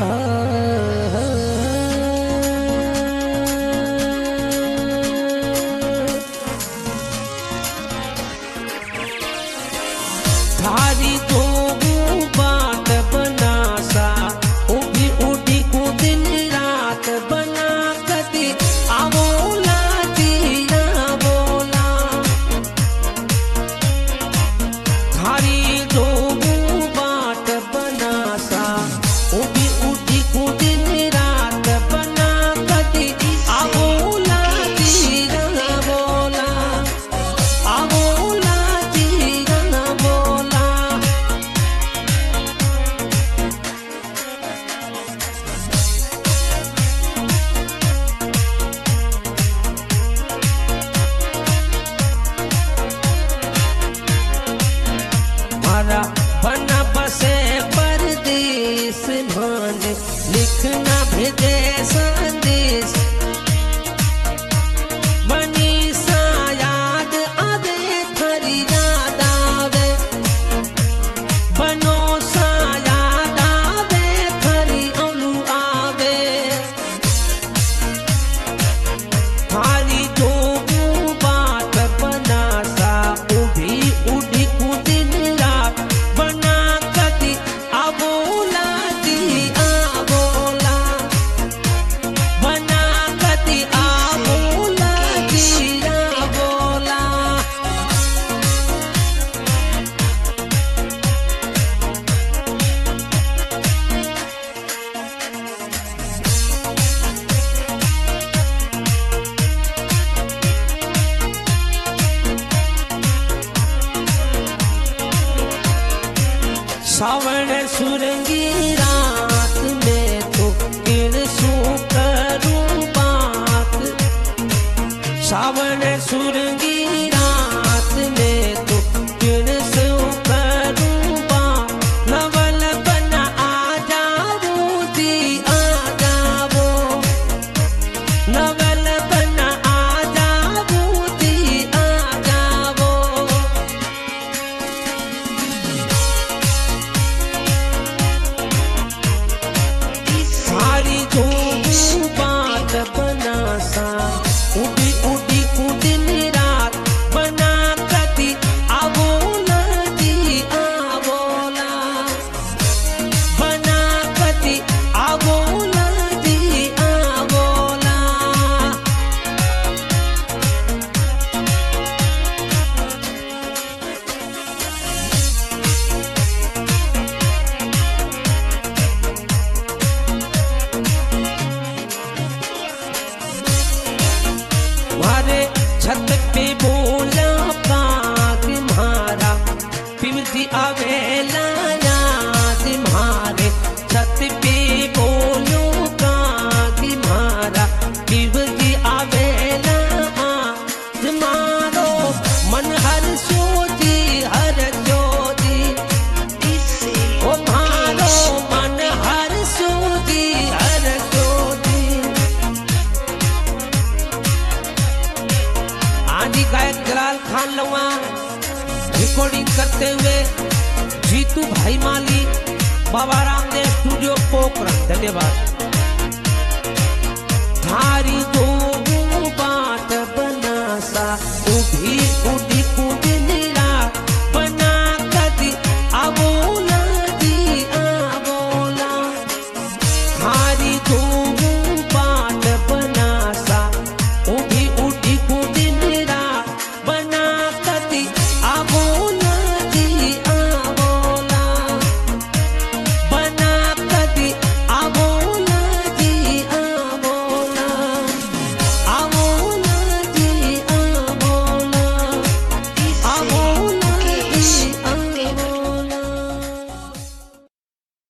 थारी तो बात बनासा उभी उठी को दिन रात बना कदी आवोला दिया बोला थारी तो बात बनासा उभी उठी को दिन रात बना कदी आवोला दिया बोला आवोला दिया बोला मारा बना बसे परदेश मान लिखना भेजे संदेश बनी सा याद आवे थरी याद आवे बनो सा याद आवे थरी औलू आवे थारी जो बात बनासा उभी उठी को दिन रात बना कदी आवोला दी आवोला बना कदी आवोला दी आवोला सावण सुरंगी रात में तो किण सू करूं बात सावण सुरंगी रात में तो किण सू करूं बात नवल बना आ जाओ दी आ जाओ नवल बना आ जाओ दी आ जाओ थारी जो बात बनासा उड़ी उड़ी को दिन रात बना कदी आवोला दी आवोला बना कदी आवोला दी आवोला मारे छत पे बोला पाग मारा पिमती आवेला याद मारे छत पे बोलो पाग मारा पिमती आवेला आज मारो मन हर सोची हर जोदी ओ मारो मन हर सोची हर जोदी आदि गायक जलाल खान लवा रिकॉर्डिंग करते हुए जीतू भाई माली बाबा रामदेव स्टूडियो पोखरण। धन्यवाद। थारी जो